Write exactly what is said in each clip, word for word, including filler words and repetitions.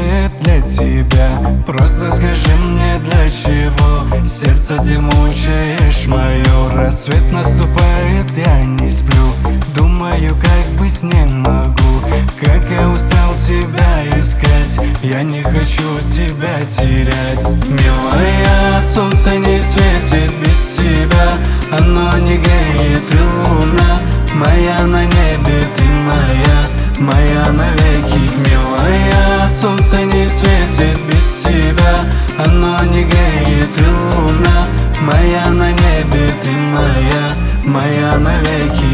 будет для тебя? Просто скажи мне, для чего сердце ты мучаешь мое. Рассвет наступает, я не сплю, думаю, как быть не могу. Как я устал тебя искать, я не хочу тебя терять. Милая, солнце не светит без тебя, оно не греет, и луна моя на небе, ты моя, моя навеки. Милая, солнце не светит без тебя, оно не греет, и луна моя на небе, ты моя, моя навеки.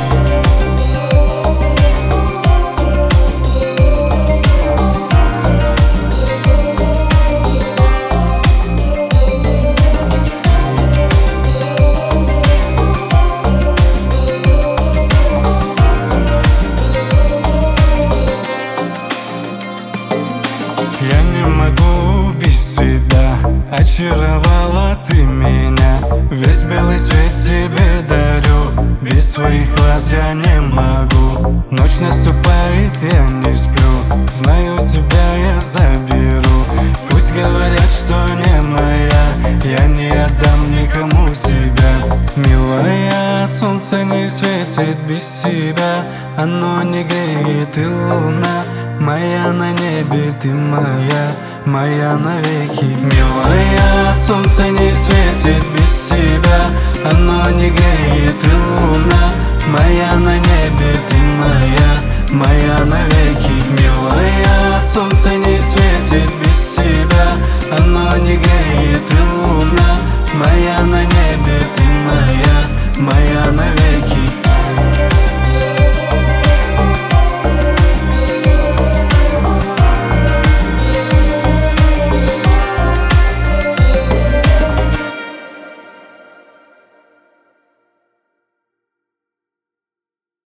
Я не могу без тебя, очаровала ты меня. Весь белый свет тебе дарю, без твоих глаз я не могу. Ночь наступает, я не сплю, знаю, тебя я заберу. Пусть говорят, что не моя, я не отдам никому тебя. Милая, солнце не светит без тебя, оно не греет, и луна моя на небе, ты моя, моя навеки. Милая, солнце не светит без тебя, оно не греет, и луна моя на небе, ты моя, моя навеки. Милая, солнце не светит без тебя, оно не греет, и луна моя на небе, ты моя, моя навеки.